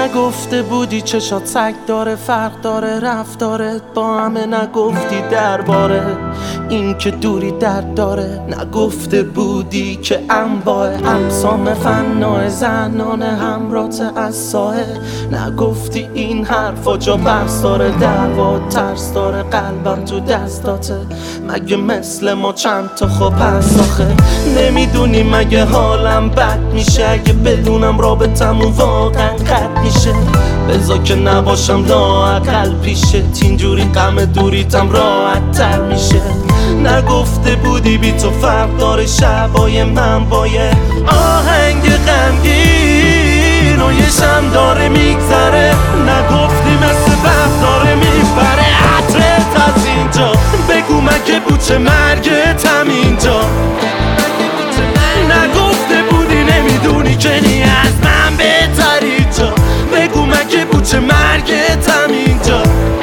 نگفته بودی چشات سگ داره، فرق داره رفتارت با همه، نگفتی درباره این که دوری درد داره. نگفته بودی که انواع اقسام فنای زنانه همرات از سایه. نگفتی این حرفا جا بحث داره، دعوا ترس داره، قلبم تو دستاته. مگه مثل ما چند تا خوب هست آخه؟ نمیدونی مگه حالم بد میشه اگه بدونم رابطمون واقعا قد میشه؟ بذار که نباشم لااقل پیشت، اینجوری غم دوریتم راحت تر میشه. نگفته بودی بی تو فرق داره شبای من با یه آهنگ غمگین و یه شم داره میگذره. نگفتی مثل وقت داره میبره عطرت از اینجا. بگو مگه بوچه مرگت هم اینجا؟ نگفته بودی نمیدونی که نی از من بهتری جا. بگو مگه بوچه مرگت هم اینجا؟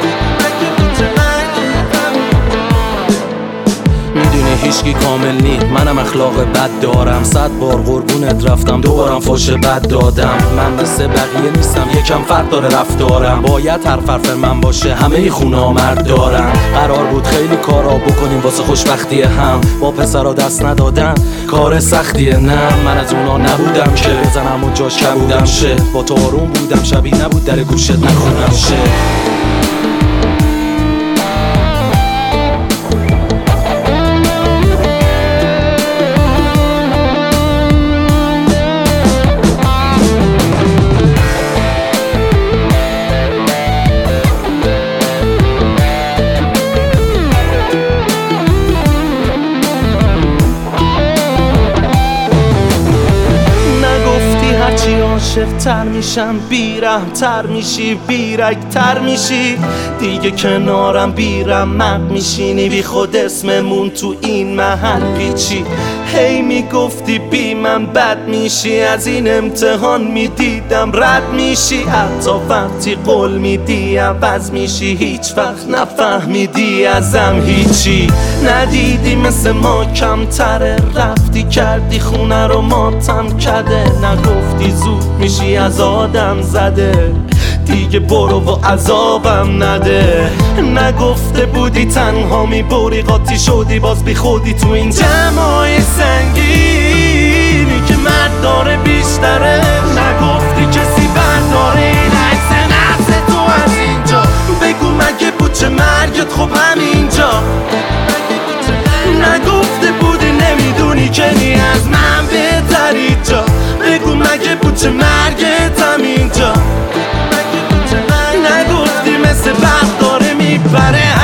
میدونی هیچکی کامل نی، منم اخلاق بد دارم. 100 بار قربونت رفتم دوبارم فوش بد دادم. من مثل بقیه نیستم، یکم فرق داره رفتارم. باید حرف من باشه، همه ای خونه مرد دارن. قرار بود خیلی کارا بکنیم واسه خوشبختی هم، با پسرا دست ندادن کار سختیه. نه من از اونا نبودم که بزنم و جاش کبودم شه. با تو آروم بودم شبی نبود در گوشت نخونم شه. عاشق تر میشم بیرم تر میشی، بیرک تر میشی دیگه، کنارم بیرمق میشینی، بی خود اسممون تو این محل پیچی. هی میگفتی بی من بد میشی، از این امتحان میدیدم رد میشی. حتی وقتی قول میدی عوض میشی، هیچ وقت نفهمیدی ازم هیچی. ندیدی مثل ما کمتره، رفتی کردی خونه رو ماتم کده. نگفتی زود میشی از آدم زده، دیگه برو و عذابم نده. نگفته بودی تنها میبری قاطی شدی باز بی خودی تو این جمعای سنگینی که مرد داره بیشتره. نگفتی کسی برداره این عکس نفس تو از اینجا. بگو مگه بوچه مرگت خب همینجا؟ نگفته بودی نمیدونی که نی از من بهتری جا. بگو مگه بوچه مرگت همینجا؟ نگفتی مثل وقت داره میبره